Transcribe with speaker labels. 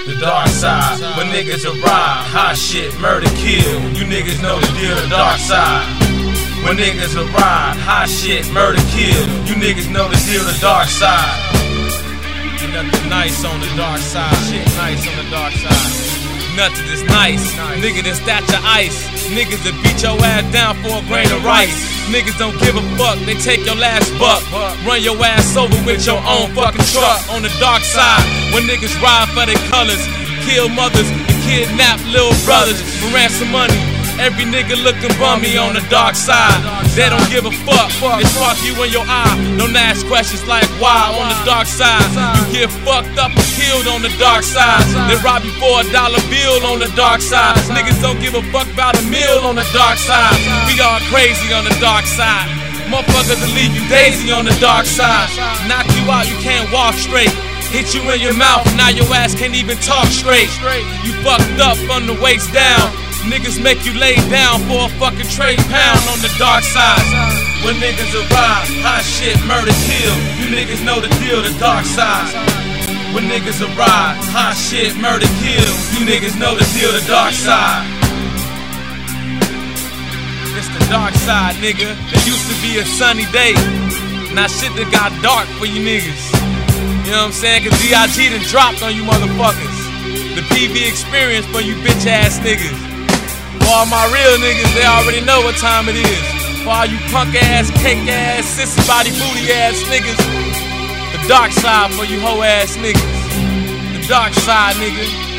Speaker 1: The dark side, when niggas arrive, hot shit, murder, kill. You niggas know the deal, the dark side. When niggas arrive, hot shit, murder, kill. You niggas know the deal, the dark side. Nothing nice on the dark side. Shit nice on the dark side. Nothing is nice. Nigga that stature ice. Niggas that beat your ass down for a grain of rice. Niggas don't give a fuck, they take your last buck. Run your ass over with your own fucking truck. On the dark side, when niggas ride for their colors, kill mothers and kidnap little brothers for ransom money. Every nigga looking bummy on the dark side. They don't give a fuck, they spark you in your eye. Don't ask questions like why on the dark side. You get fucked up and killed on the dark side. They rob you for $1 bill on the dark side. Niggas don't give a fuck about a meal on the dark side. We all crazy on the dark side. Motherfuckers will leave you daisy on the dark side. Knock you out, you can't walk straight. Hit you in your mouth, now your ass can't even talk straight. You fucked up from the waist down. Niggas make you lay down for a fucking trade pound on the dark side. When niggas arrive, hot shit, murder, kill. You niggas know the deal, the dark side. When niggas arrive, hot shit, murder, kill. You niggas know the deal, the dark side. It's the dark side, nigga. It used to be a sunny day. Now shit that got dark for you niggas. You know what I'm saying? Cause D.I.G. done dropped on you motherfuckers. The PV experience for you bitch ass niggas. For all my real niggas, they already know what time it is. For all you punk ass, cake ass, sissy body booty ass niggas. The dark side for you hoe ass niggas. The dark side, nigga.